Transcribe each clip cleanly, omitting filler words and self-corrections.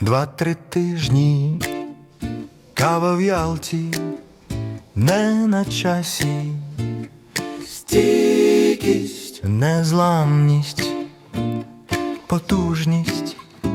2-3 тижні, кава в Ялті, не на часі. Стійкість, незламність, потужність,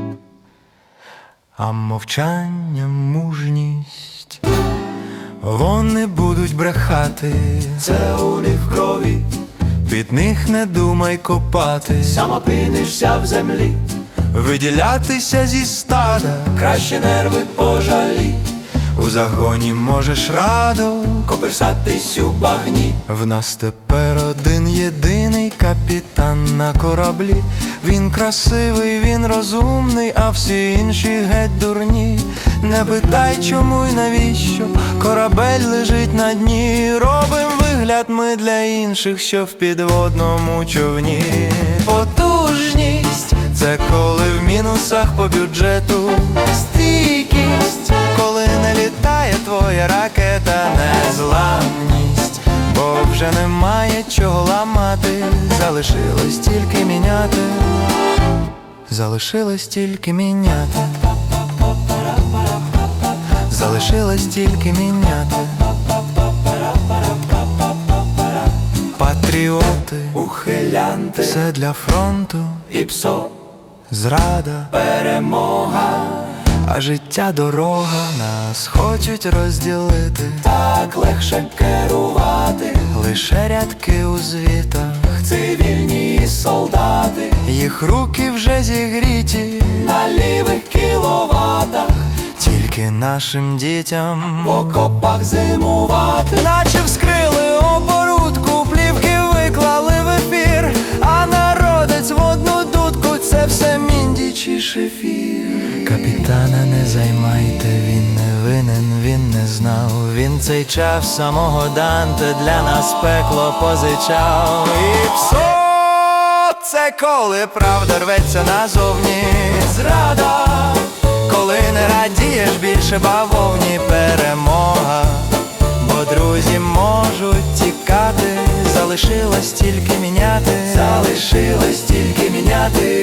а мовчання мужність. Вони будуть брехати, це у них в крові, під них не думай копати. Сам опинишся в землі, виділятися зі стада, краще нерви пожалій. У загоні можеш радо коперсатись у багні. В нас тепер один єдиний капітан на кораблі. Він красивий, він розумний, а всі інші геть дурні. Не питай чому й навіщо, корабель лежить на дні. Робим вигляд ми для інших, що в підводному човні. Потужність – це коли в мінусах по бюджету. Стійкість – коли не літає твоя ракета. Незламність, бо вже немає чого ламати. Залишилось тільки міняти. Залишилось тільки міняти. Залишилось тільки міняти. Патріоти, ухилянти, все для фронту. І ПСО, зрада, перемога, а життя дорога. Нас хочуть розділити, так легше керувати. Лише рядки у звітах, цивільні солдати. Їх руки вже зігріті на лівих кіловатах. Тільки нашим дітям в окопах зимувати. Наче вскрили оборудку, плівки виклали в ефір. А народець в одну дудку, це все міндіч і шефір. Капітана не займайте, він не винен, він не знав. Він цей час самого Данте для нас пекло позичав. І ПСО – це коли правда рветься назовні. Зрада, коли не радієш більше бавовні. Перемога, бо друзі можуть тікати. Залишилось тільки міняти. Залишилось тільки міняти.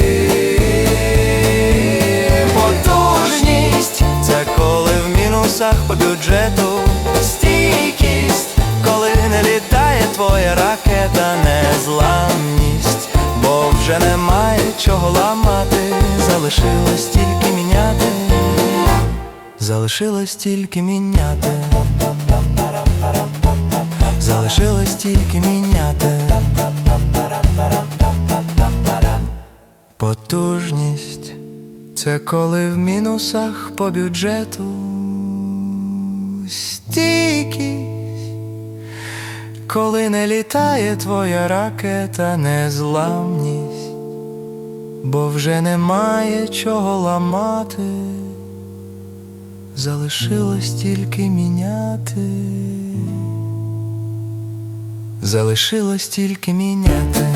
Потужність – це коли в мінусах по бюджету. Стійкість – коли не літає твоя ракета. Незламність, бо вже немає чого ламати. Залишилось тільки міняти. Залишилось тільки міняти. Залишилось тільки міняти. Потужність – це коли в мінусах по бюджету. Стійкість – коли не літає твоя ракета. Незламність, бо вже немає чого ламати. Залишилось тільки міняти. Залишилось тільки міняти.